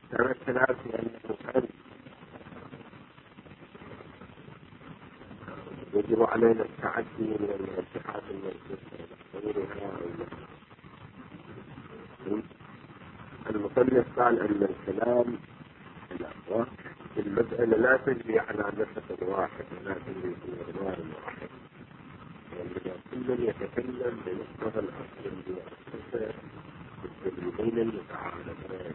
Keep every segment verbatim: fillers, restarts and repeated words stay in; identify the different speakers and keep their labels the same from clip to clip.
Speaker 1: كان الخلاف في أن المسألة يجب علينا التعدي من الاتحاد المنصوصة. المصنف قال أن الكلام الأقوى في المسألة لا تجري على نسق واحد ولا تجري في مقدار واحد، وإنما كل يتكلم بمقتضى الأصل المؤسسة بالدليلين المتعارضين.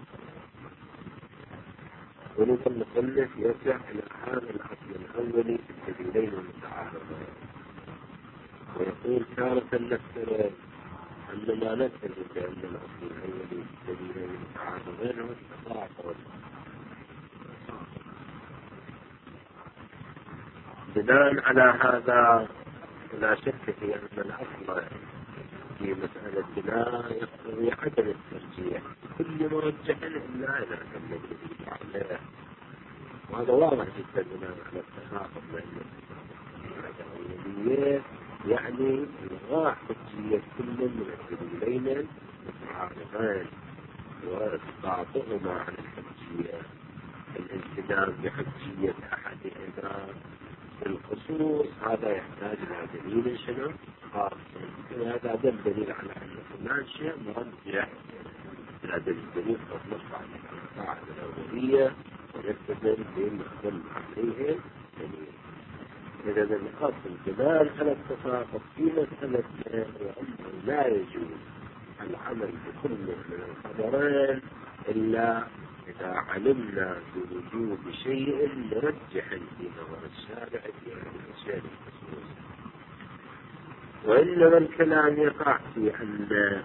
Speaker 1: ولذا المصنف يرجع إلى هذا الأصل الأولي في الدليلين المتعارضين ويقول تارة نفترض أن ما نفترض بأن الأصل الأولي في الدليلين المتعارضين هو التفاعل. بناء على هذا لا شك في أن الأصل في مسألة لا يقتضي عدم الترجيح كل مرجح إلا إذا كان الذي عليه، وهذا واضح جدا بناء على التخاطب بين الأولويات، يعني إلغاء حجية كل من الدليلين المتعارضين وإسقاطهما عن الحجية، الالتزام بحجية أحدهما بالخصوص. هذا يحتاج إلى دليل شنو خاص، هذا دليل على أن فلان شيء مرجح، لا دليل قد نرفع القاعدة الأولية ونلتزم بالمختلف عليه دليل. إذا الخاص الجمال على التفاقد في مسألة وأنه لا يجوز العمل بكل من الخبرين إلا إذا علمنا بوجود شيء مرجح في نظر الشارع في هذه الأشياء الخصوص. وإنما الكلام يقع في أن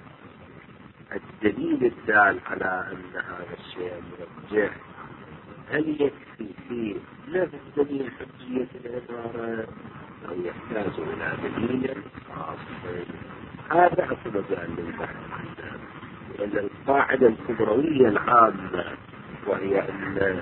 Speaker 1: الدليل الدال على أن هذا الشيء مرجح هل يكفي فيه نفس دليل حجية العبارة أو يحتاج إلى دليل خاص؟ هذا أصل مجال للبحث عنه، لأن القاعدة الكبروية العامة وهي أن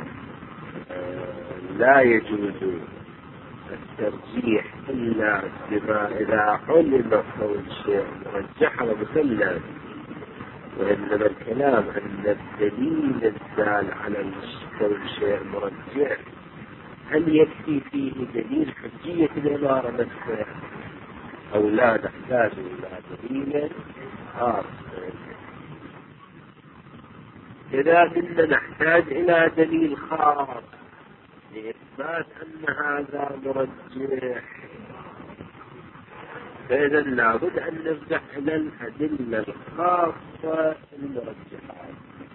Speaker 1: لا يجوز الترجيح إلا بما إذا علم كون الشيء مرجح ومسلم، وإنما الكلام أن الدليل الدال على كون الشيء مرجح هل يكفي فيه دليل حجية العبارة نفسها أو لا نحتاج إلى دليل خاص؟ إذا كنا نحتاج إلى دليل خاص لإثبات أن هذا مرجح، فإذا لابد أن نرجع إلى الأدلة الخاصة المرجحات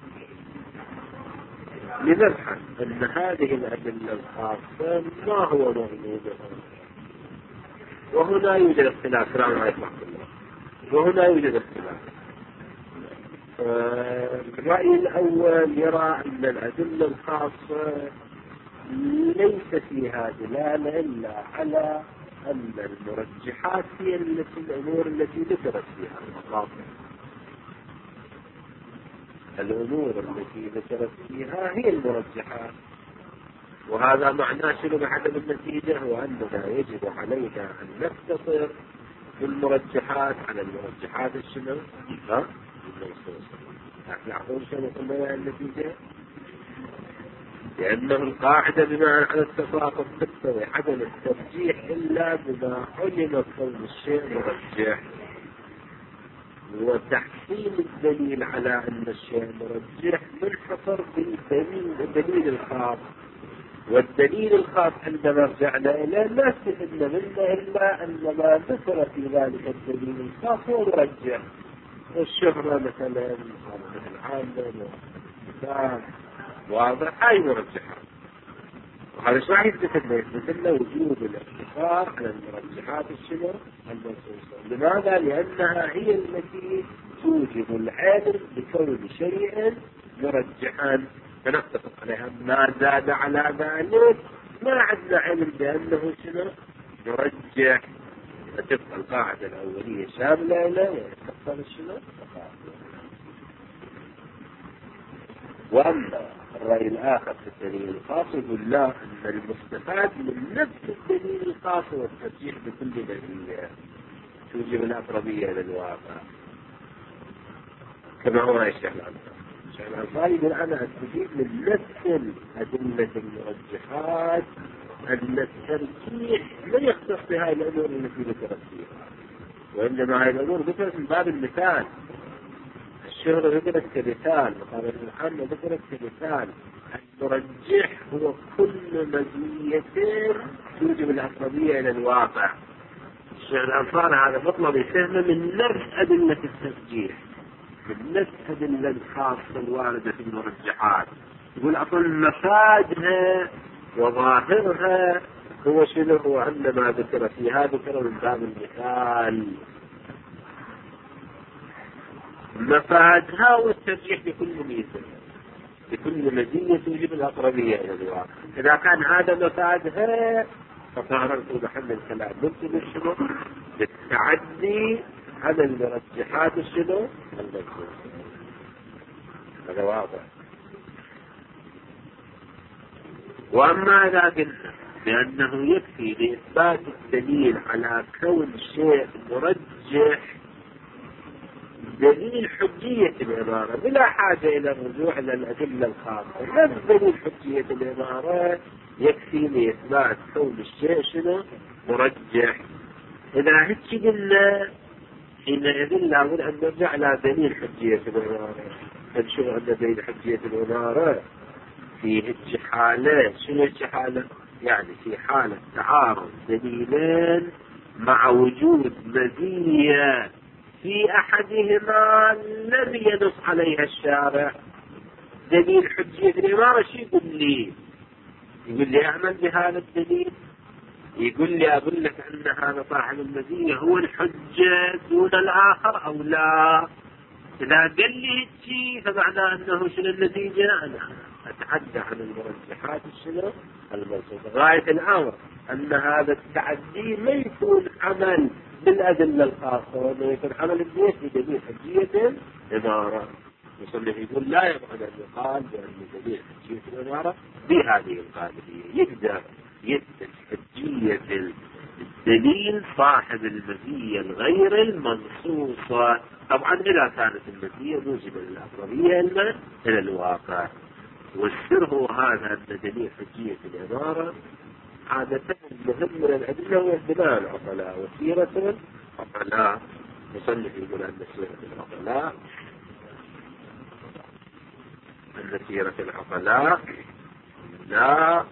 Speaker 1: لنبحث أن هذه الأدلة الخاصة ما هو مغلوبها. وهنا يوجد اختلاف، السلام عليكم ورحمة الله. وهنا يوجد اختلاف. الرأي الأول يرى أن الأدلة الخاصة ليس فيها دلالة إلا على أن المرجحات هي التي الأمور التي ذكرت فيها المقاطع، الأمور التي ذكرت فيها هي المرجحات. وهذا معناه شنو بعدم النتيجة؟ وأننا يجب علينا أن نقتصر بالمرجحات على المرجحات الشنو؟ ها؟ يعطون شنو قلنا النتيجة؟ لأنه القاعدة بناء على التفاقم تقتضي عدم الترجيح إلا بما علم كون الشيء مرجح، وتحصيل الدليل على أن الشيء مرجح منحصر بالدليل الدليل الخاص. والدليل الخاص عندما رجعنا إليه لا استفدنا منه إلا أن ما ذكر في ذلك الدليل الخاص هو مرجح. والشهرة مثلا العامة والكتاب واضح هاي مرجحات، وهذا ايش راح يثبت لنا؟ يثبت لنا وجود الاقتصار على المرجحات الشنو المنصوصة. لماذا؟ لأنها هي التي توجب العلم بكون شيء مرجحا فنتفق عليها. ما زاد على ذلك ما عندنا علم بأنه شنو مرجح، فتبقى القاعدة الأولية شاملة له ويتفق شنو. وأما الرأي الآخر في الدليل الخاص يقول لا، أن المستفاد من نفس الدليل الخاص والترجيح بكل دليل توجب الأقربية للواقع كما هو يشرح عنه إن الأنصاري يقول أنا أستفيد من نفس أدلة المرجحات أن الترجيح لا يختص بهذه الأمور التي ذكرت فيها، وإنما هذه الأمور ذكرت من باب المثال. الشهرة ذكرت كمثال، وقال ابن محمد ذكرت كمثال. المرجح هو كل مزية توجب الأقربية إلى الواقع. الشيخ الأنصاري هذا مطلب يفهمه من نفس أدلة الترجيح، من نفس أدلة الخاصة الواردة في المرجحات. يقول أصل مفادها وظاهرها هو شنو؟ هو أن ما ذكر فيها ذكر من باب المثال. مفادها والترجيح بكل ميزة، بكل مزية توجب الأقربية إلى الواقع. إذا كان هذا مفادها فصار محل الكلام ممكن شنو؟ بالتعدي على المرجحات الشنو؟ المذكورة. هذا واضح. وأما إذا قلنا بأنه يكفي لإثبات الدليل على كون شيء مرجح دليل حجية العبارة بلا حاجة إلى الرجوع إلى الأدلة الخاصة، نفس دليل حجية العبارة يكفي لإثبات كون الشيء شنو؟ مرجح. إذا هيك قلنا حينئذ لابد أن نرجع إلى دليل حجية العبارة. فنشوف أن دليل حجية العبارة في هيك حالة، شنو هيك حالة؟ يعني في حالة تعارض دليلين مع وجود مزية في أحدهما لم ينص عليها الشارع. دليل حجية العبارة شو يقول لي؟ يقول لي أعمل بهذا الدليل، يقول لي أقول لك أن هذا صاحب المزية هو الحجة دون الآخر أو لا. إذا قال لي شيء فمعنى أنه شنو النتيجة؟ أنا أتحدى عن المرجحات الشنو المرجحة. غاية الأمر أن هذا التعدي ما يكون عمل بالأدلة الخاصة، وأنه يكون عمل البيت بدليل حجية العبارة. المصنف يقول لا يبعد أن يقال بأن دليل حجية العبارة بهذه القاعدة يقدر يثبت حجية الدليل صاحب المزية الغير المنصوصة، طبعا إذا كانت المزية موجبة للأقربية إلى الواقع. والسر هو هذا أن دليل حجية العبارة عادة المهم من الأدلة هو البناء العقلاء وسيرة العقلاء. مصنف يقول أن سيرة العقلاء أن سيرة العقلاء لا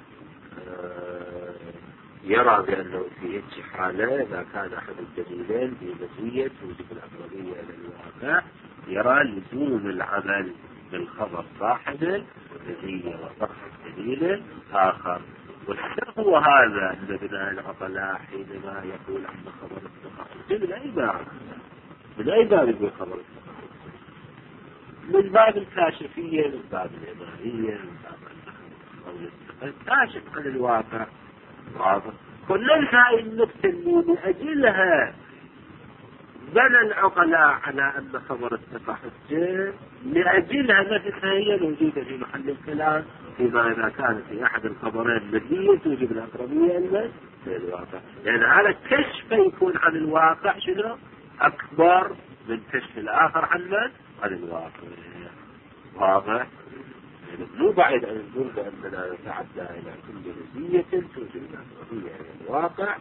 Speaker 1: يرى بأنه في هذه حالة إذا كان أحد الدليلين بمزية توجب الأقربية إلى الواقع يرى لزوم العمل بالخبر صاحب المزية وطرح الدليل الآخر. والسر هو هذا أن بناء العقلاء حينما يقول أن خبر التخصص من أي باب؟ من أي باب يقول خبر التخصص؟ من باب الكاشفية، من باب الإمامية، من باب الكاشف عن الواقع. واضح. كلنا هاي النقطة اللي من أجلها بنى العقلاء على أن خبر الثقة حجة، لأجلها نفسها هي الموجودة في محل الكلام فيما إذا كانت في أحد الخبرين مزية توجب الأقربية إلا في الواقع. يعني هذا كشف يكون عن الواقع شنو؟ أكبر من كشف الآخر عن من؟ عن الواقع. واضح؟ مو بعيد أن نقول بأننا نتعدى إلى كل مزية توجب الأقربية إلى الواقع،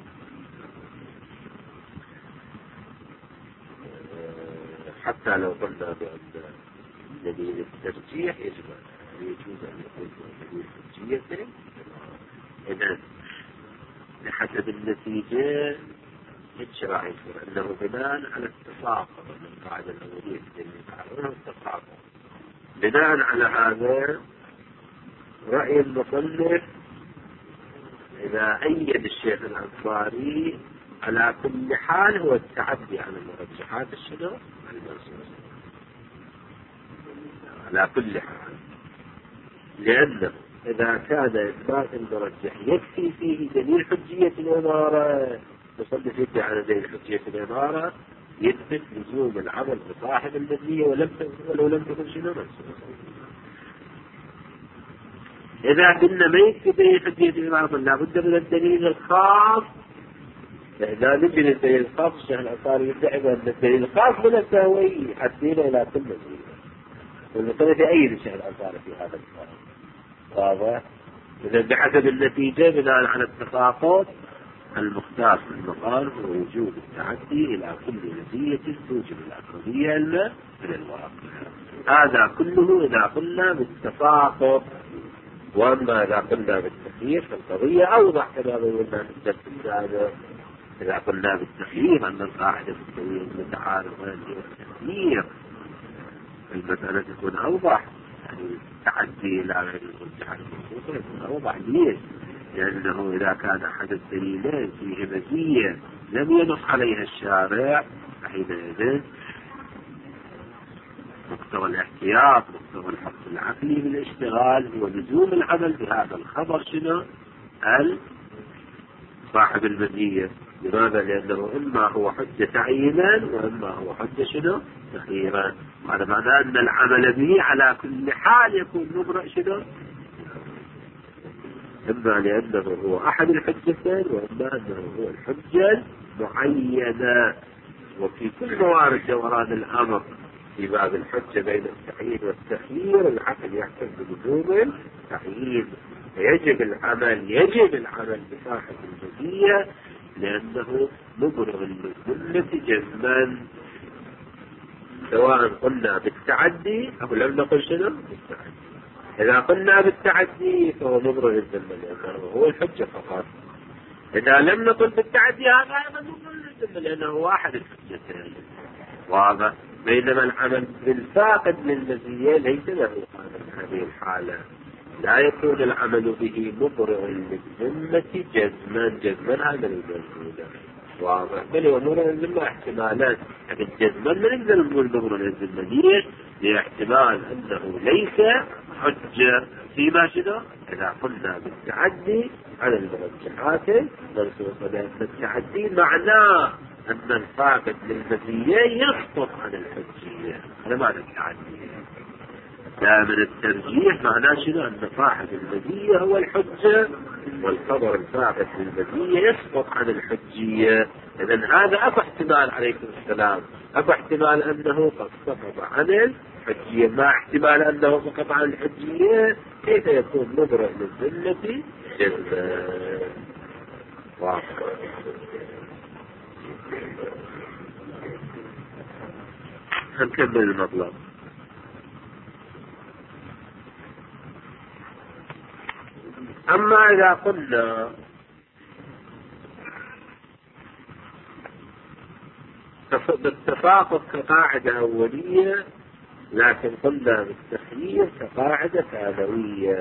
Speaker 1: حتى لو قلنا بأن دليل الترجيح يجب أن يجوز أن يكون دليل حجية. إذن لحسب النتيجة راح يصير أنه بناء على التساقط من القاعدة الأولية التي تعرفها التساقط. بناء على هذا رأي المصنف إذا أيد الشيخ الأنصاري على كل حال هو التعدي على المرجحات الشنو المنصوصة على كل حال، لأنه إذا كان إثبات المرجح يكفي فيه دليل حجية العبارة، مصنف يدعي على دليل حجية العبارة يثبت لزوم العمل بصاحب المزية ولم ولو لم تكن شنو منصوصة. إذا كنا ما يكفي دليل حجية العبارة لابد من الدليل الخاص. إذا نجي للدليل الخاص الشيخ الأنصاري يدعي أن الدليل الخاص من التهوي يحدينا إلى كل مزية. والمصنف في أي شيء الأمثال في هذا الكلام. واضح؟ إذا بحسب النتيجة بناء على التفاقد المختار في المقال هو وجوب التعدي إلى كل مزية توجب الأقربية من الواقع. هذا كله إذا قلنا بالتفاقد. وأما إذا قلنا بالتخيير فالقضية أوضح كما قلنا في الدرس السابق. إذا قلنا بالتخيير أن القاعدة التسوية المتعارف والتخيير المسألة تكون أوضح، يعني التعدي إلى غير المرجحات المنصوصة يكون أوضح. ليش؟ لأنه إذا كان أحد الدليلين فيه مزية لم ينص عليها الشارع فحينئذ مقتضى الاحتياط مقتضى الحق العقلي بالاشتغال هو لزوم العمل بهذا الخبر شنو؟ صاحب المزية. لماذا؟ لأنه إما هو حجة تعيينا وإما هو حجة شنو؟ تخييرا. وهذا معناه أن العمل به على كل حال يكون مبرئ شنو؟ إما لأنه هو أحد الحجتين وإما أنه هو الحجة المعينة. وفي كل موارد دوران الأمر في باب الحجة بين التعيين والتخيير العقل يحكم بلزوم التعيين. يجب العمل يجب العمل بصاحب المزية لأنه مبرر للذمة جزما، سواء قلنا بالتعدي أو لم نقل شنو بالتعدي. إذا قلنا بالتعدي فهو مبرر للذمة لأنه هو الحجة فقط. إذا لم نقل بالتعدي هذا أيضا مبرر للذمة لأنه واحد الحجتين. واضح؟ بينما العمل بالفاقد للمزية ليس له هذه الحالة، لا يكون العمل به مبرر للذمة جزما جزما هذا الموجود. واضح؟ بل هو مبرر للذمة احتمالات، لكن جزما من يقدر نقول مبرر للذمة. ليش؟ لاحتمال أنه ليس حجة فيما شنو؟ إذا قلنا بالتعدي على المرجحات منصوصة، لأن التعدي معناه أن الفاقد للمزية يسقط عن الحجية. هذا معنى التعدي. لا من الترجيح معناه شنو؟ أن صاحب المزية هو الحجة والخبر الفاقد للمزية يسقط عن الحجية. إذن هذا أكو احتمال عليكم السلام، أكو احتمال أنه قد سقط عن الحجية. مع احتمال أنه سقط عن الحجية كيف يكون مبرئ للذمة جزما؟ واضح؟ هنكمل المطلب. أما إذا قلنا بالتفاقد كقاعدة أولية لكن قلنا بالتخيير كقاعدة ثانوية.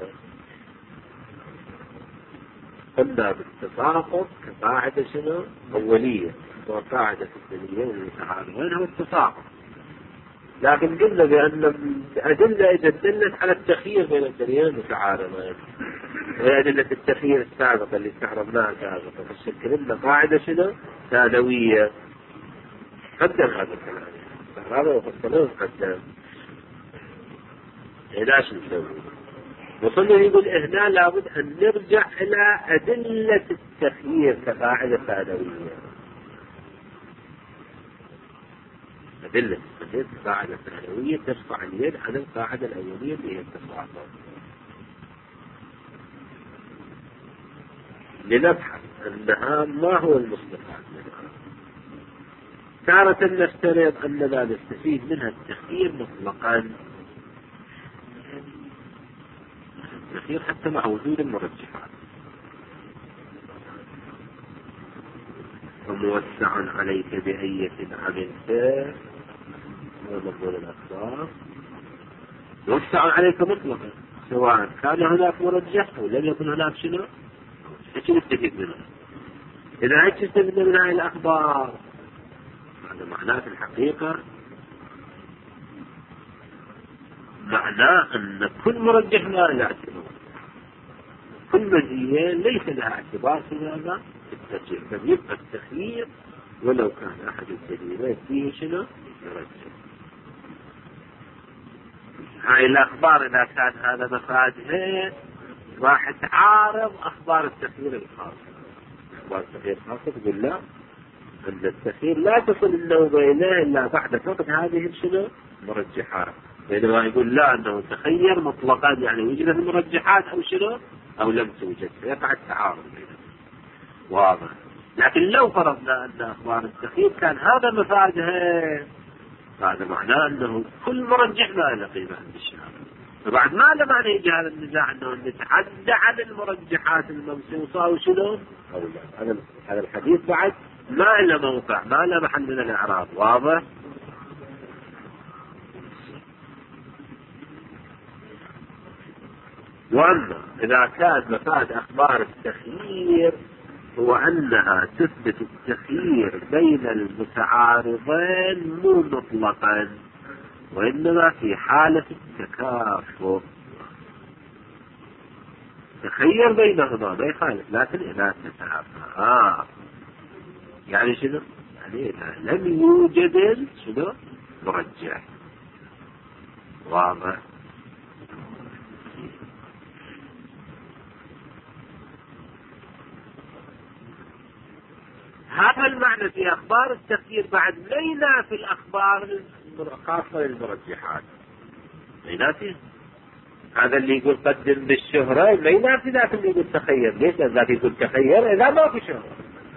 Speaker 1: قلنا بالتفاقد كقاعدة شنو؟ أولية، وقاعدة الدليلين المتعارضين هو التفاقد. لكن قلنا بأن الأدلة إذا دلت على التخيير بين الدليلين المتعارضين وأدلة التخيير السابقة اللي استعرضناها سابقا فشكل لنا قاعدة شنو؟ ثانوية. قدم هذا الكلام استعراضه وفصلوه قدم. علاش نسوي؟ وصلنا يقول هنا لابد أن نرجع إلى أدلة التخيير كقاعدة ثانوية. أدلة التخيير كقاعدة ثانوية ترفع اليد عن القاعدة الأولية اللي هي التفاقد. لنبحث أنها ما هو المستفاد منها. تارة نفترض أننا نستفيد منها التخيير مطلقا، التخيير حتى مع وجود المرجحات. وموسع عليك بأية عملت ومضمون الأخبار موسع عليك مطلقا سواء كان هناك مرجح أو لم يكن هناك شنو؟ ايش نستفيد منها؟ إذا ايش نستفيد من هذه الأخبار؟ هذا معناه في الحقيقة معناه أن كل مرجح لا له اعتبار، كل مزية ليس لها اعتبار في هذا التخيير، فيبقى التخيير ولو كان أحد الدليلين فيه شنو؟ يرجح. هاي الأخبار إذا كان هذا مفادها راح تعارض أخبار التخيير الخاصة. أخبار التخيير الخاصة تقول لا، أن التخيير لا تصل النوبة إليه إلا بعد فقد هذه الشنو؟ مرجحات. بينما يقول لا أنه تخير مطلقا يعني وجدت المرجحات أو شنو أو لم توجد، يقع التعارض بينهم. واضح. لكن لو فرضنا أن أخبار التخيير كان هذا مفادها، هذا معناه أنه كل مرجح ما له قيمة عند الشارع. فبعد ما له معنى يجي هذا النزاع أنه نتعدى عن المرجحات المنصوصة أو شنو أو لا. هذا هذا الحديث بعد ما له موقع، ما له محل من الإعراب. واضح. وأما إذا كان مفاد أخبار التخيير هو أنها تثبت التخيير بين المتعارضين مو مطلقا، وإنما في حالة التكافؤ. تخير بينهما ما يخالف، لكن إذا تتكافأ آه. يعني شنو؟ يعني إذا لم يوجد شنو مرجح. واضح. هذا المعنى في أخبار التخيير بعد لا ينافي الأخبار الخاصة للمرجحات، لا ينافي. هذا اللي يقول قدم بالشهرة لا ينافي ذاك اللي يقول تخير. ليش؟ ذاك يقول تخير إذا ما في شهرة.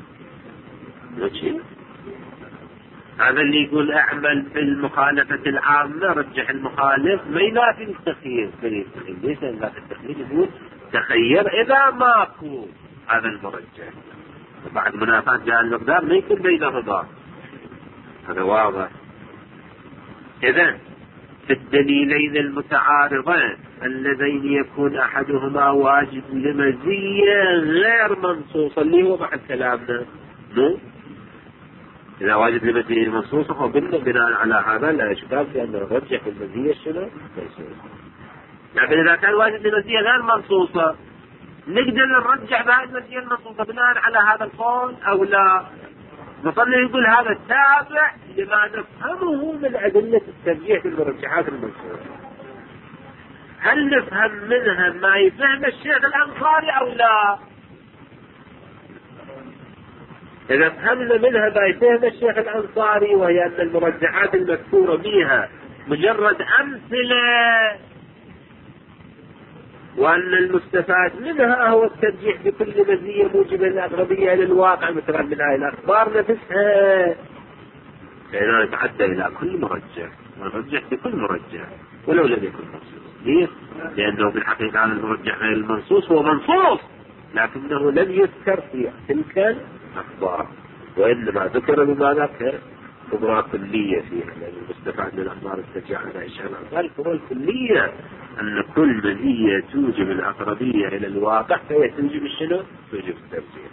Speaker 1: هذا اللي يقول أعمل في المخالفة العامة رجح المخالف ما ينافي التخيير. ليش؟ ذاك التخيير يقول تخير إذا ماكو هذا المرجح. بعد منافاة جاء المقدار ما يكون بينهما. هذا واضح. إذن في الدليلين المتعارضين اللذين يكون أحدهما واجب لمزية غير منصوصة اللي هو بعد كلامنا مو إذا واجب لمزية منصوصة فقلنا بناء على هذا لا إشكال في أن نرجح المزية شنو منصوصة. لكن إذا كان واجب لمزية غير منصوصة نقدر نرجع بهذه المزية المنصوصة بناء على هذا القول أو لا. نصلي يقول هذا تابع لما نفهمه من أدلة الترجيح في المرجحات المنصوصة. هل نفهم منها ما يفهم الشيخ الأنصاري أو لا؟ إذا فهمنا منها ما يفهم الشيخ الأنصاري وهي أن المرجحات المذكورة بها مجرد أمثلة، وأن المستفاد منها هو الترجيح بكل مزية موجبة الأغلبية للواقع مثلا من هذه الأخبار نفسها، فإذا نتعدى إلى كل مرجح ونرجح بكل مرجح ولو لم يكن منصوص. ليه؟ لأنه في الحقيقة هذا المرجح غير المنصوص هو منصوص لكنه لم يذكر في تلك الأخبار، وإنما ذكر بما ذكر كبرى كلية فيها، لأن المستفاد من الأخبار الترجيح على إشارة الكبرى الكلية أن كل مزية توجب الأقربية إلى الواقع فهي توجب الشنو؟ توجب الترجيح.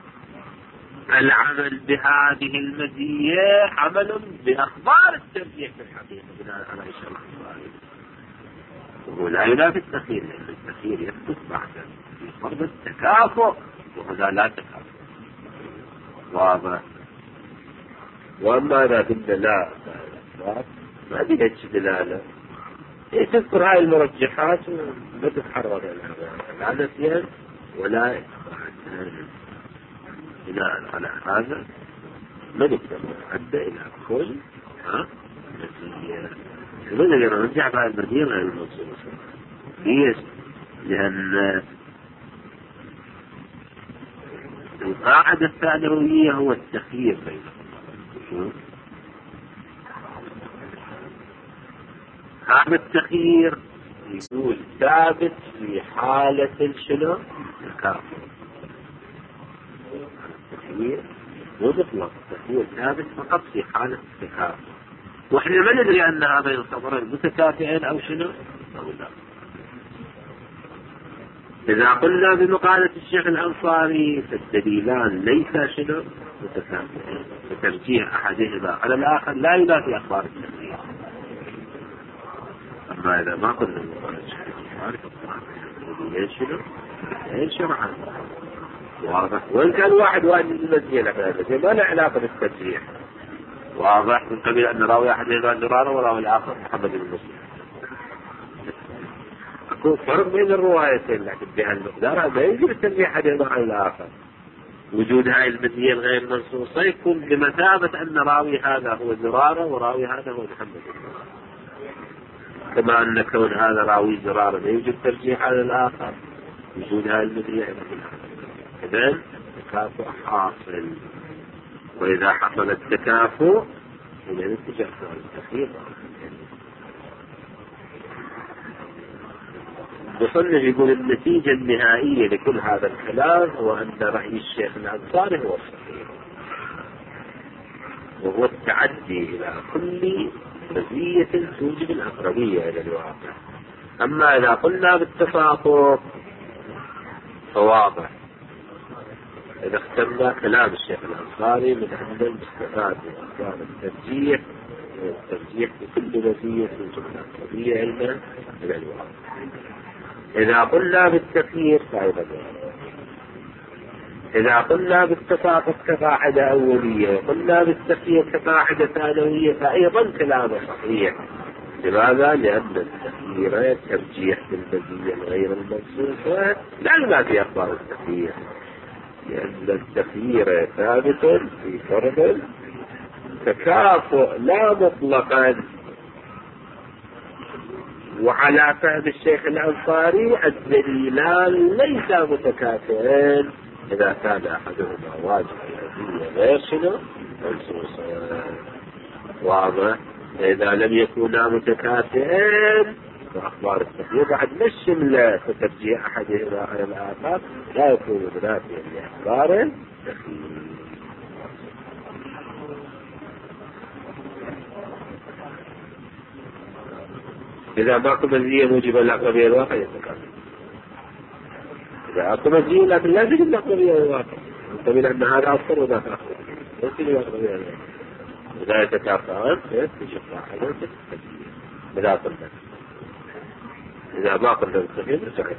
Speaker 1: العمل بهذه المزية عمل بأخبار الترجيح في الحقيقة بناء على إشارة الكبرى، وهو لا ينافي التخيير لأن التخيير يثبت بعد في فرض التكافؤ وهذا لا تكافؤ. واضح. وأما إذا قلنا لا ما بيدش دلالة تذكر هاي المرجحات وما تتحرر لا نسيان ولا إخبار. بناء على هذا ما نقدر نعدى إلى كل ها مزية. لماذا نرجع بعد المزية غير المنصوصة؟ ليش؟ لأن القاعدة الثانوية هو التخيير بينهم. هذا التخيير يقول ثابت في حالة شنو؟ التكافؤ. التخيير مو مطلق، التخيير ثابت فقط في حالة التكافؤ، واحنا ما ندري أن هذين الخبرين متكافئين أو شنو أو لا. إذا قلنا بمقالة الشيخ الأنصاري فالدليلان ليس شنو متكافئين، فترجيح أحدهما على الآخر لا ينافي أخبار التخيير. أما إذا ما قلنا بمقالة الشيخ الأنصاري فالدليلين شنو دليلين شرعا. واضح. وإن كان واحد واجب المزية لكن ما له علاقة بالترجيح. واضح. من قبل أن راوي أحدهما النرارة وراوي الآخر محمد بن مسلم. يكون فرق بين الروايتين لكن بهالمقدار ما يجب الترجيح أحدهما عن الآخر. وجود هاي المزية الغير منصوصة يكون بمثابة أن راوي هذا هو النرارة وراوي هذا هو محمد بن مسلم. كما أن كون هذا راوي زرار لا يوجد ترجيح على الآخر وجود هذه المزية. إذن التكافؤ حاصل، وإذا حصل التكافؤ إذا اتجاه التخيير. مصنف يقول النتيجة النهائية لكل هذا الكلام هو أن رأي الشيخ الأنصاري هو الصحيح، وهو التعدي إلى كل مزية توجب الأقربية إلى الواقع. أما إذا قلنا بالتفاقم فواضح، إذا اخترنا كلام الشيخ الأنصاري من أن المستفاد من أخبار الترجيح الترجيح بكل مزية توجب الأقربية إلى الواقع. إذا قلنا بالتخيير فأيضا، إذا قلنا بالتفاقم كقاعدة أولية وقلنا بالتخيير كقاعدة ثانوية فأيضا كلامه صحيح. لماذا؟ لأن التخيير ترجيح بالمزية غير المنصوصة، لا ما في أخبار التخيير، لأن التخيير ثابت في فرض تكافؤ لا مطلقا. وعلى فهم الشيخ الأنصاري الدليلان ليس متكافئين إذا كان أحدهما واجب غير شنو منصوصا. واضح؟ إذا لم يكونا متكافئين فأخبار التخيير بعد مش شملة فترجيح أحدهما على الآخر لا يكون منافيا لأخبار التخيير. إذا ماكو مزية موجبة للأقربية الواقع يتكافئ. إذا أكو مزية لكن لا تجد الأقربية الواقع، يقول أن هذا أفضل وذاك أفضل، ليس الأقربية الواقع. إذا يتكافئان يتشفى حاجة بلا قلنا. إذا ما قلنا بالتخيير نسكت.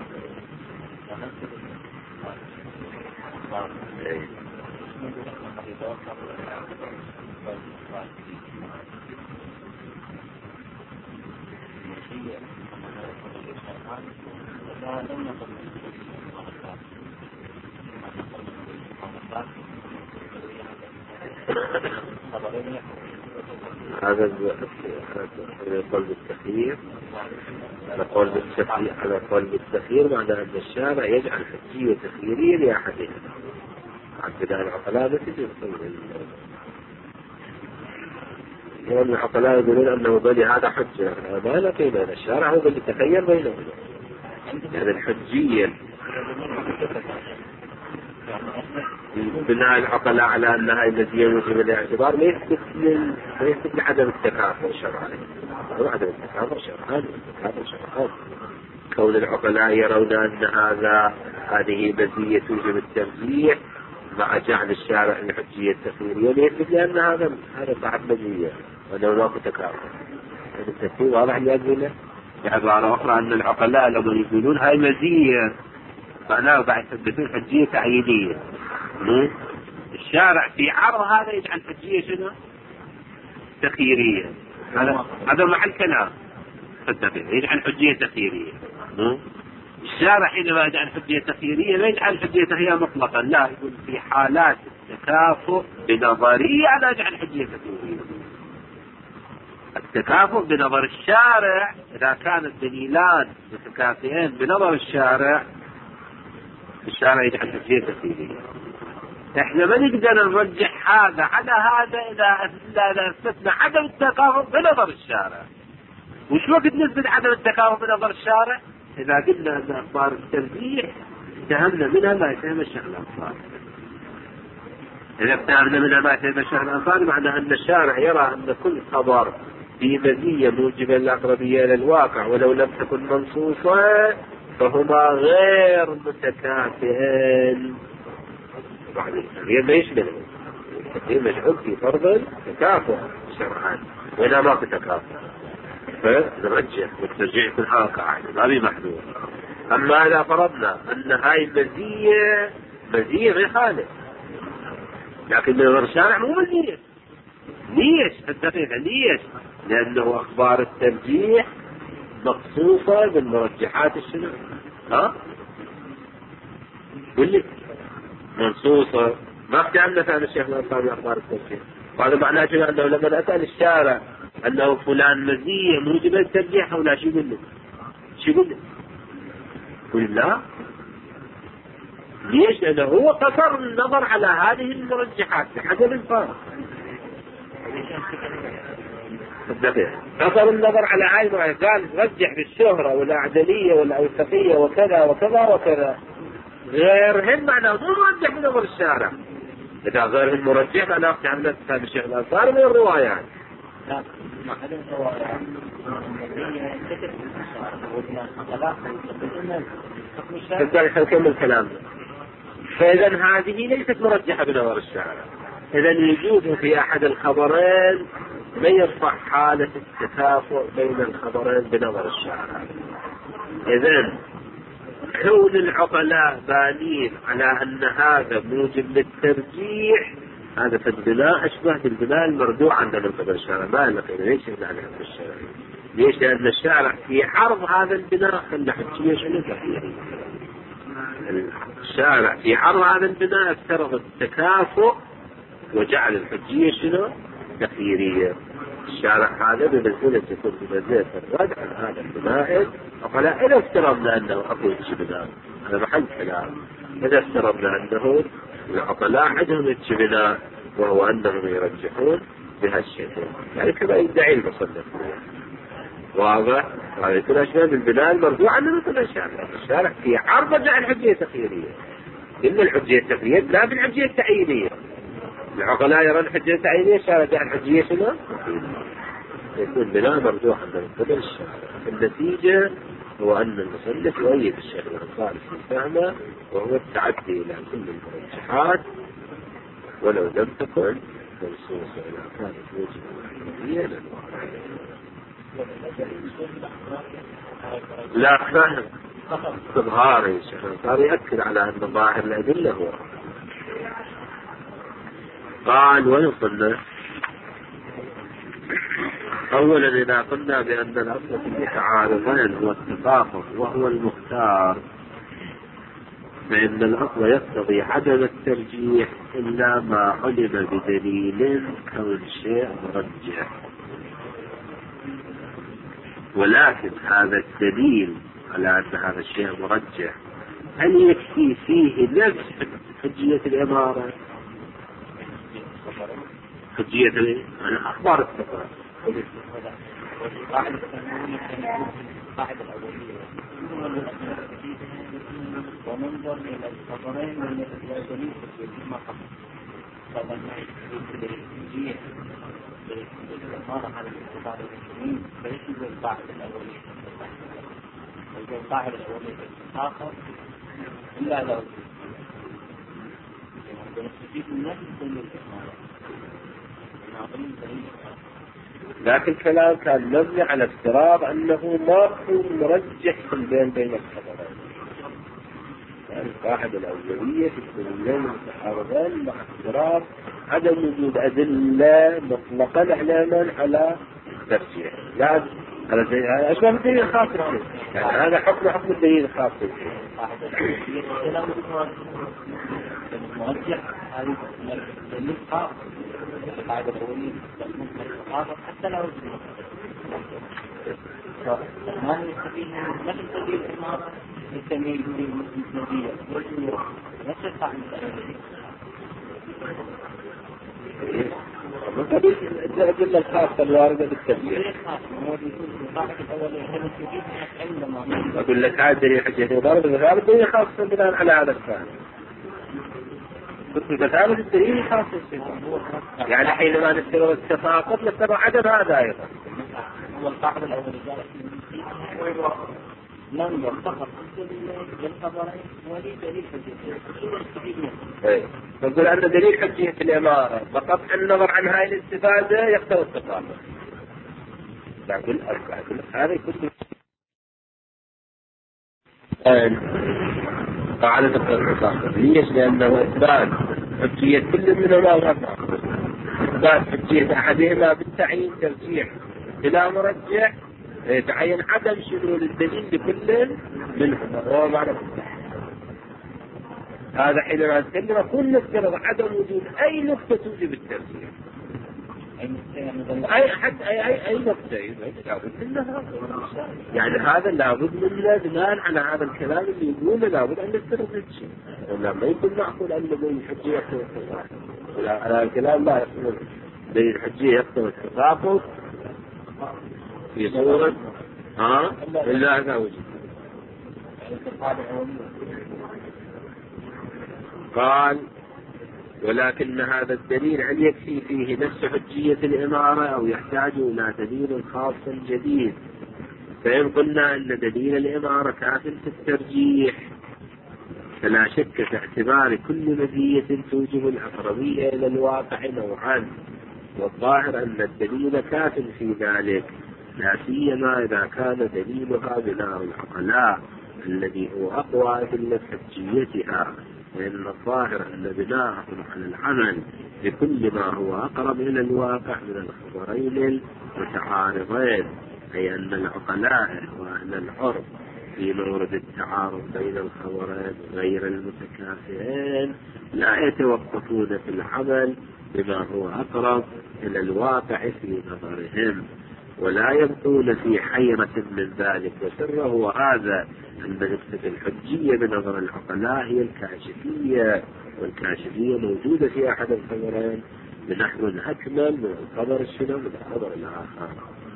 Speaker 1: هذا القول بالتخيير على قول بالتخيير على قول بالتخيير معنى أن الشارع يجعل حجية تخييرية لأحدهم عن بداية العقلاء بتجي لأن العقلاء يقولون أنه بني هذا حجة، ما لقي بين الشارع هو بني تخير بينهم. يعني الحجية بناء العقلاء على أن هاي المزية موجبة للاعتبار ما يثبت ما يثبت لعدم التكافؤ الشرعي، هو عدم التكافؤ الشرعي. التكافؤ الشرعي كون العقلاء يرون أن هذا هذه مزية توجب الترجيح مع جعل الشارع الحجية التخييرية ما يثبت لأن هذا هذا صاحب مزية وأنه ماكو تكافؤ. هذا التفسير واضح يقول بعبارة أخرى أن العقلاء لما يقولون هاي مزية معناه بعد يثبتون حجية تعيينية. الشارع في عرض هذا يجعل حجية شنو؟ تخييرية. هذا هذا مع الكلام يجعل حجية تخييرية. الشارع حينما يجعل حجية تخييرية لا يجعل حجية تخييرية مطلقا، لا، يقول في حالات التكافؤ بنظرية لا يجعل حجية تخييرية. التكافؤ بنظر الشارع إذا كان الدليلان متكافئين بنظر الشارع الشارع يجعل حجية تخييرية. احنا ما نقدر نرجح هذا على هذا إذا إذا أثبتنا عدم التكافؤ بنظر الشارع. وش وقت نثبت عدم التكافؤ بنظر الشارع؟ إذا قلنا أن أخبار الترجيح اتهمنا منها ما يتهم الشيخ الأنصاري. إذا اتهمنا منها ما يتهم الشيخ الأنصاري معنى أن الشارع يرى أن كل خبر في مزية موجبة للأقربية للواقع ولو لم تكن منصوصة فهما غير متكافئين. التغيير ما يشملهم، التغيير مشغول في فرض تكافؤ شرعا ولا ما في تكافؤ فنرجح والترجيح يكون حال قاعدة ما بي محدود. أما إذا فرضنا أن هاي المزية مزية غير خالص لكن من الشارع مو مزية، ليش؟ الدقيقة ليش؟ لأنه أخبار الترجيح مخصوصة بالمرجحات الشنو؟ ها؟ قل لي منصوصة ما افتهمنا فعل الشيخ الأنصاري أخبار الترجيح. وهذا معناه أنه لما أتى للشارع أنه فلان مزية موجبة الترجيح أو لا؟ شو يقول لك؟ شو يقول لك؟ يقول لا. ليش؟ لأنه هو قصر النظر على هذه المرجحات بحسب الفرق. قصر النظر على هاي، قال رجح بالشهرة والأعدلية والأوثقية وكذا وكذا وكذا، غيرهم معناه مو مرجح بنظر الشارع. إذا غيرهم مرجح معناه في عملة كتاب الشيخ الأنصاري من الروايات.
Speaker 2: لا ما هذه الروايات
Speaker 1: كذلك نكمل كلامنا. فإذا هذه ليست مرجحة بنظر الشارع. إذا يجوز في أحد الخبرين ما يرفع حالة التكافؤ بين الخبرين بنظر الشارع. إذن كون العقلاء بانين على أن هذا موجب للترجيح، هذا في البناء أشبه بالبناء المردوع عندنا من قبل الشارع. ما لقينا ليش على هذا الشارع؟ ليش؟ لأن الشارع في عرض هذا البناء خلى حجية شنو كثيرة. الشارع في عرض هذا البناء افترض التكافؤ وجعل الحجية شنو تخييرية. الشارع هذا بمنزلة يكون بمنزلة الردع عن هذا البناء. فلا إذا افترضنا أنه أقول بناء، هذا محل كلام. إذا افترضنا أنه العقلاء عندهم البناء وهو أنهم يرجحون بهالشكل، يعني كما يدعي المصنف. واضح؟ هذا يكون أشبه بالبناء المرجوع عنه مثل الشارع. الشارع في عرض رجع الحجية التخييرية. إن الحجية التخييرية لا بالحجية التعيينية. العقلاء يرون الحجية التعيينية، الشارع رجع الحجية شنو؟ يكون بناء مرجوع عنه من قبل الشارع. النتيجة هو أن المصنف يؤيد الشيخ الأنصاري في فهمه، وهو التعدي إلى كل المرجحات ولو لم تكن منصوصة إلى كانت وجهة الحنفية. لا فهم استظهاري. الشيخ الأنصاري يأكد على أن ظاهر الأدلة هو قال. ويقولنا أولا إذا قلنا بأن الأصل في المتعارضين هو التفاهم وهو المختار، فإن الأصل يقتضي عدم الترجيح إلا ما علم بدليل كون شيء مرجح. ولكن هذا الدليل على أن هذا الشيء مرجح هل يكفي فيه نفس حجية الإمارة؟ حجية الأخبار السفر
Speaker 2: قاعدة الأولية وننظر إلى الخبرين من الدليل ما قبل. فلما يجب التنجيح بالإمارة على الاعتبار المسلمين فيجب القاعدة الأولية ويجب القاعدة الأولية الآخر إلا لو نستفيد من نفس دليل الإمارة.
Speaker 1: لكن الكلام كان مبني على افتراض أنه ما يكون مرجح في البين بين الخبرين. يعني القاعدة الأولوية في الدليلين المتعارضين مع افتراض عدم وجود أدلة مطلقا إعلاما على الترجيح. لا هذا هذا أشبه بالدليل الخاص فيه. يعني هذا حكم حكم الدليل الخاص فيه.
Speaker 2: المرجح هذه الدليل خاص. القاعدة الأولية حتى لو ما نستفيد من نفس دليل الإمارة نسميه دليل المسندية نفس القاعدة الأولية.
Speaker 1: الأدلة الخاصة الواردة بالترجيح. أقول لك هذا دليل حجة الإمارة هذا دليل خاص بناء على هذا الفهم. كنت بتعرف الدليل خاص يعني حينما نستوى التفاقد نستوى عدم هذا أيضا.
Speaker 2: هو القاعدة الأولية ننظر فقط للخبرين ولي دليل حجية.
Speaker 1: نقول أن دليل حجية الإمارة فقط النظر عن هاي الاستفادة يقتضي التفاقد. نقول أربعة هذا يكون قاعدة التفاقد. ليش؟ لأنه إثبات حجية كل منهما غلط. إثبات حجية أحدهما بالتعيين ترجيح بلا مرجح يتعين عدم شمول الدليل لكل منهما وهو معنى التحقيق. هذا حينما نتكلم كل نفترض عدم وجود أي نقطة توجب الترجيح. أي حتى أي أي أي نقطة لابد منها. يعني هذا لابد منه بناء على هذا الكلام اللي يقوله لابد أن نفترض شيء. لما يكون معقول أن بين الحجية يقتضي التضاد. على الكلام لا يقتضي بين الحجية يقتضي التضاد في صورة ها إلا إذا وجد. قال ولكن هذا الدليل هل يكفي فيه نفس حجية الإمارة أو يحتاج إلى دليل خاص جديد؟ فإن قلنا أن دليل الإمارة كاف في الترجيح فلا شك في اعتبار كل مزية توجب الأقربية إلى الواقع نوعا، والظاهر أن الدليل كاف في ذلك، لا سيما إذا كان دليلها بناء العقلاء الذي هو أقوى أدلة حجيتها، لأن الظاهر أن بناءهم على العمل بكل ما هو أقرب إلى الواقع من الخبرين المتعارضين، أي أن العقلاء وأهل العرف في مورد التعارض بين الخبرين غير المتكافئين لا يتوقفون في العمل بما هو أقرب إلى الواقع في نظرهم، ولا يبقون في حيرة من ذلك. وسره هذا أن نسبة الحجية بنظر العقلاء هي الكاشفية، والكاشفية موجودة في أحد الخبرين بنحو أكمل من الخبر الشنو من الخبر الآخر.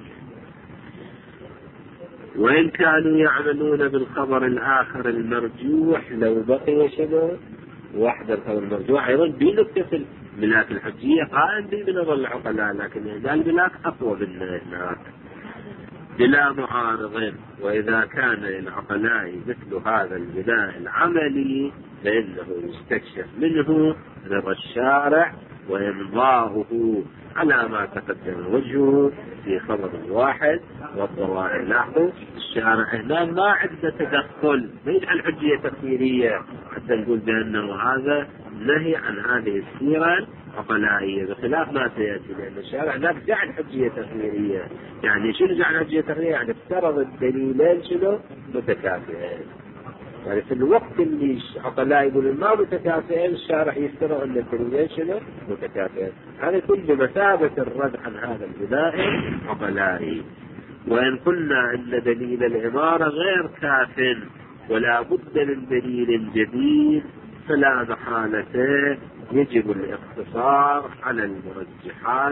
Speaker 1: وإن كانوا يعملون بالخبر الآخر المرجوح لو بقي شنو واحد الخبر المرجوح أيضا بنكتة ملاك الحجية قائم به بنظر العقلاء، لكن هذا الملاك أقوى من هناك بلا معارضين. وإذا كان للعقلاء مثل هذا البناء العملي فإنه يستكشف منه رضا الشارع وإمضاؤه على ما تقدم وجهه في خبر واحد. والظواهر لاحظوا الشارع هنا ما عنده تدخل بين الحجية التخييرية حتى نقول بأنه هذا نهي عن هذه السيرة عقلائية، بخلاف ما سيأتي، لأن الشارع لا جعل حجية تخييرية. يعني شنو جعل حجية تخييرية؟ يعني افترض الدليلين شنو متكافئين. يعني في الوقت اللي عقلاء يقولون ما متكافئين الشارع يفترض أن الدليلين شنو متكافئين. هذا يكون بمثابة الرد عن هذا البناء عقلائي. وإن قلنا أن دليل العبارة غير كاف ولا بد من دليل جديد فلا محالة يجب الاقتصار على المرجحات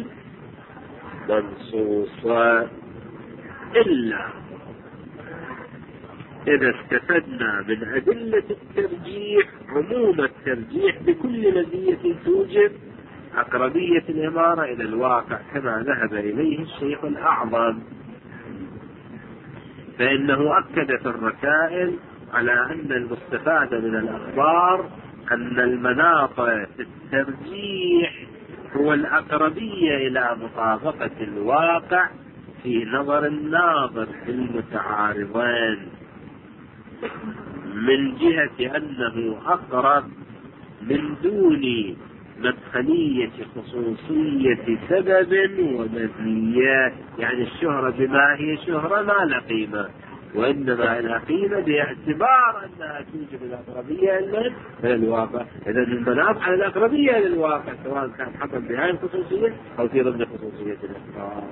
Speaker 1: المنصوصة، إلا إذا استفدنا من أدلة الترجيح عموم الترجيح بكل مزية توجب أقربية العبارة إلى الواقع كما ذهب إليه الشيخ الأعظم، فإنه أكد في الرسائل على أن المستفاد من الأخبار أن المناط في الترجيح هو الأقربية إلى مطابقة الواقع في نظر الناظر في المتعارضين، من جهة أنه أقرب من دون مدخلية خصوصية سبب ومزية. يعني الشهرة بما هي شهرة ما لا قيمة، وإنما لها قيمة باعتبار أنها توجب الأقربية إلى الواقع. إذا المناط على الأقربية للواقع سواء كان حقا بهذه الخصوصية أو في ضمن خصوصية الأخبار.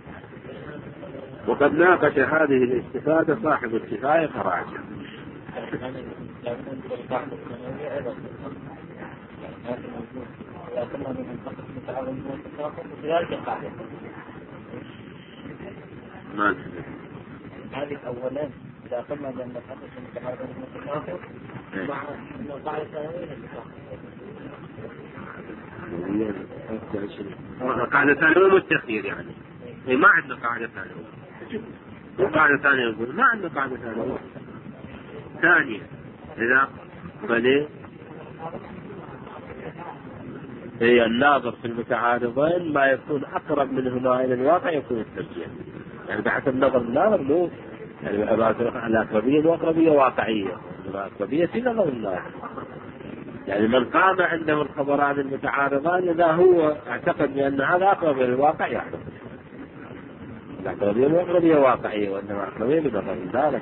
Speaker 1: وقد ناقش هذه الاستفادة صاحب الكفاية فراجع. ما
Speaker 2: هذه أولا إذا قلنا بأن الحدث المتعارض المتكافئ مع أن القاعدة الثانوية
Speaker 1: قاعدة ثانوية والتخيير، يعني ما عندنا قاعدة ثانوية. قاعدة ثانية يقول ما عندنا قاعدة ثانوية. ثانية إذا بل هي الناظر في المتعارضين ما يكون أقرب منهما إلى الواقع يكون الترجيح، يعني بحسب نظر الناظر مو يعني الأقربية وأقربية واقعية، الأقربية في نظر الناظر. يعني من قام عنده الخبران المتعارضان إذا هو اعتقد بأن هذا أقرب إلى الواقع يحدث الأقربية وأقربية واقعية، وإنما أقربية بنظر ذلك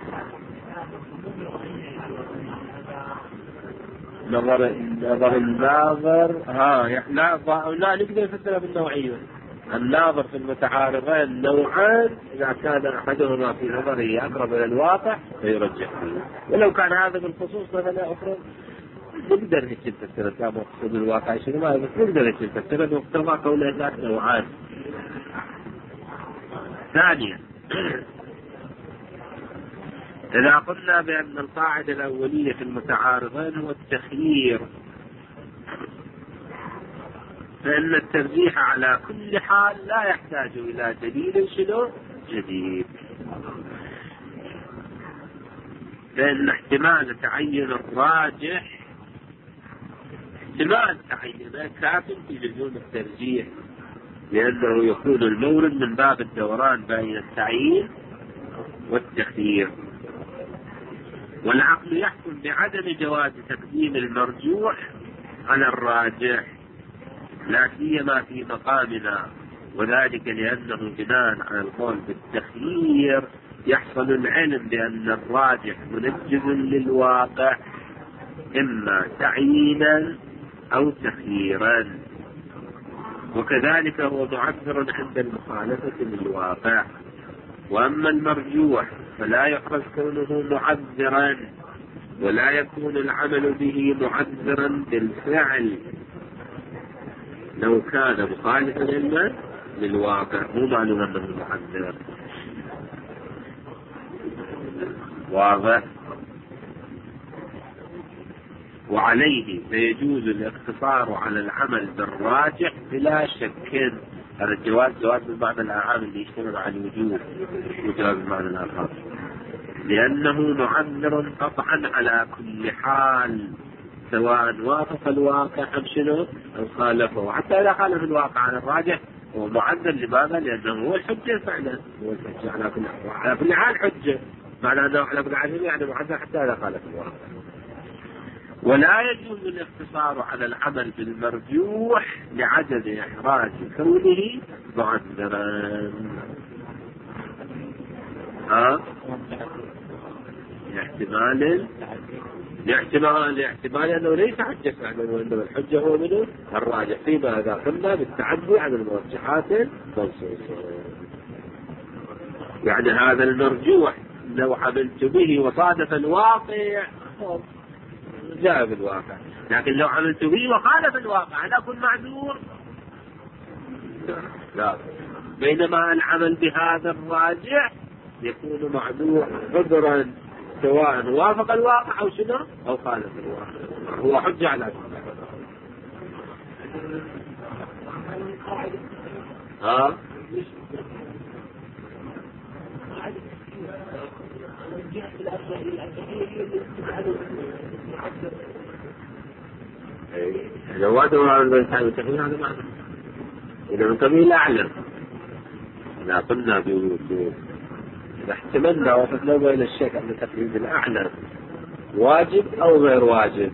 Speaker 1: نظر نظر الناظر. ها لا لا نقدر نفسرها بالنوعية، الناظر في المتعارضين نوعان، إذا كان أحدهما في نظره أقرب إلى الواقع فيرجح فيه، ولو كان هذا بالخصوص مثلا أخرى نقدر هيك نفسر لا مقصود الواقع شنو ما بس نقدر هيك نفسر مقتضى كونه ذات نوعان. ثانيا إذا قلنا بأن القاعدة الأولية في المتعارضين هو التخيير، فإن الترجيح على كل حال لا يحتاج إلى دليل شنو جديد، لأن احتمال تعين الراجح احتمال تعينه كافٍ في لزوم الترجيح، لأنه يكون المورد من باب الدوران بين التعيين والتخيير. والعقل يحكم بعدم جواز تقديم المرجوح على الراجح لا سيما في مقامنا، وذلك لأنه بناء على القول بالتخيير يحصل العلم بأن الراجح منجز للواقع إما تعيينا أو تخييرا، وكذلك هو معذر عند المخالفة للواقع. وأما المرجوح فلا يحرز كونه معذرا، ولا يكون العمل به معذرا بالفعل لو كان مخالفا للواقع، مو معلوم أنه معذر. واضح؟ وعليه فيجوز الاقتصار على العمل بالراجح بلا شك. هذا الجواز جواز بالمعنى العام اللي يشتمل على الوجوب، وجواز بالمعنى الآخر، لأنه معذر قطعا على كل حال، سواء وافق الواقع أم شنو أو خالفه. حتى إذا خالف الواقع على الراجح هو معذر. لماذا؟ لأنه هو الحجة فعلا، هو الحجة على كل حال، على كل حال حجة، معنى أنه على كل حال يعني معذر حتى إذا خالف الواقع. ولا يجوز الاقتصار على العمل بالمرجوح لعدم إحراج كونه معذرا. ها؟ لاحتمال لاحتمال لاحتمال أنه ليس حجة فعلا، وإنما الحجة هو منه الراجح، فيما إذا قلنا بالتعدي عن المرجحات المنصوصة. يعني هذا المرجوح لو عملت به وصادف الواقع جاء بالواقع، لكن لو عملت به وخالف الواقع هل أكون معذور؟ لا. بينما العمل بهذا الراجع يكون معذور عذرا سواء وافق الواقع أو شنو أو خالف الواقع، هو حجة على ذلك. ها؟ إذا وادوا على الإنسان التخيل هذا معنى إذا من قبيل أعلم. إذا قلنا بوجود إذا احتملنا وفتنا بين الشك أن تقليد الأعلم واجب أو غير واجب،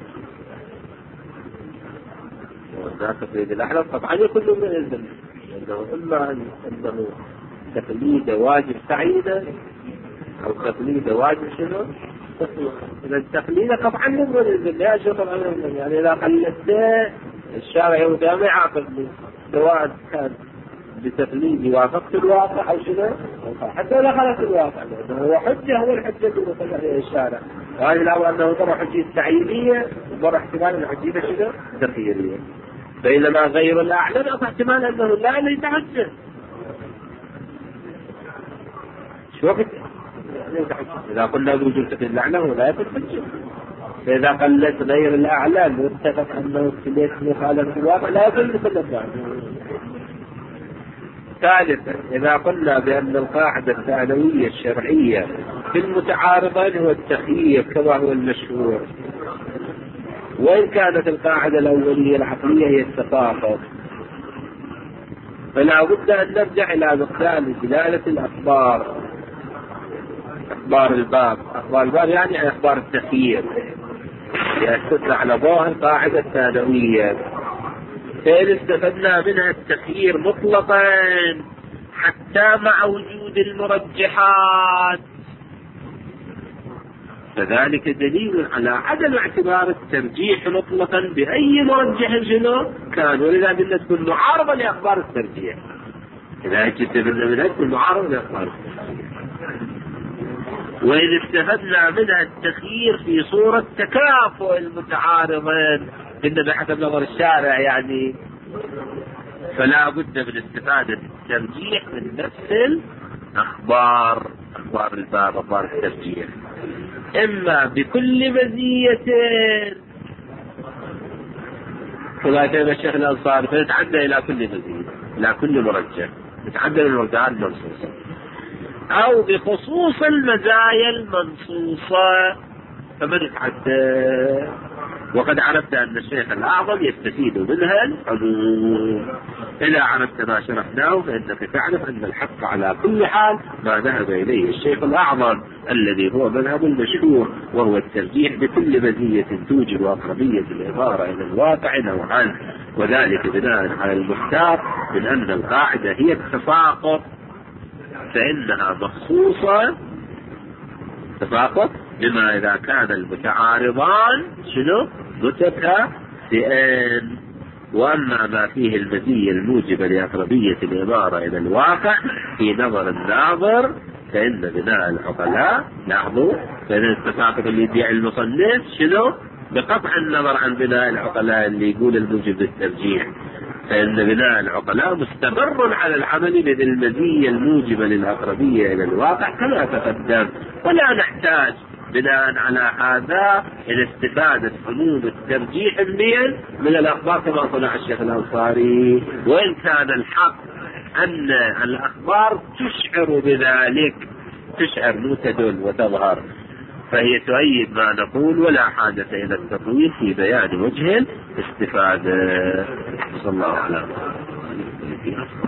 Speaker 1: وإذا تقليد الأعلم طبعا يكون من الذنب، لأنه إما أنه تقليد واجب تعيينا أو تقليد واجب شنو. إذا التقليد طبعا من الذنب يا شيخ، طبعا يعني إذا قلدت الشارع يوم ما يعاقبني سواء كان بتقليدي وافقت الواقع أو شنو، حتى إذا خالف الواقع لأنه هو حجة، هو الحجة اللي وصل عليها الشارع. وهذه له أنه ترى حجية تعيينية ومرة احتمال أن حجية شنو تخييرية، بينما غير الأعلم أو احتمال أنه لا ليس حجة. شو وقت إذا قلنا بوجود تقليد الأعلم ولا يكون حجة، فإذا قلت غير الأعلم واتفق أنه ليس مخالف الواقع لا يكون مخالف. ثالثا إذا قلنا بأن القاعدة الثانوية الشرعية في المتعارضين هو التخيير كما هو المشهور، وإن كانت القاعدة الأولية العقلية هي التفاقم، فلا بد أن نرجع إلى مقدار دلالة الأخبار، أخبار الباب. أخبار الباب يعني أخبار التخيير يأسس على ضوء القاعدة الثانوية. فإن استفدنا منها التخيير مطلقا حتى مع وجود المرجحات فذلك دليل على عدم اعتبار الترجيح مطلقا بأي مرجح شنو كان، ولذا بدنا تكون معارضة لأخبار الترجيح. إذا كنت منها يكون معارض يقال. وإن استفدنا منها التخيير في صورة تكافؤ المتعارضين إن بحسب نظر الشارع يعني، فلا بد من استفادة الترجيح من نفس الأخبار، أخبار الباب، أخبار الترجيح، إما بكل مزية كما كان الشيخ الأنصاري فنتعدى إلى كل مزية، إلى كل مرجح، نتعدى المرجعات المنصوصة، أو بخصوص المزايا المنصوصة فمن يتعدى. وقد عرفت أن الشيخ الأعظم يستفيد منها العموم. إذا عرفت ما شرحناه فإنك تعرف أن الحق على كل حال ما ذهب إليه الشيخ الأعظم الذي هو مذهب المشهور، وهو الترجيح بكل مزية توجب أقربية العبارة إلى الواقع نوعا، وذلك بناء على المختار من أن القاعدة هي التساقط، فإنها مخصوصة تساقط بما إذا كان المتعارضان شنو متكافئين. وأما ما فيه المزية الموجبة لأقربية العبارة إلى الواقع في نظر الناظر فإن بناء العقلاء لاحظوا، فإن التساقط اللي يدعي المصنف شنو بقطع النظر عن بناء العقلاء اللي يقول الموجب للترجيح، فإن بناء العقلاء مستمر على العمل بالمزية الموجبة للأقربية إلى الواقع كما تقدم، ولا نحتاج بناء على هذا إلى استفادة عموم الترجيح المين من الأخبار كما صنع الشيخ الأنصاري، وإن كان الحق أن الأخبار تشعر بذلك، تشعر مو تدل وتظهر، فهي تؤيد ما نقول ولا حاجة إلى التطويل في بيان وجه الاستفادة. صلى الله عليه وسلم.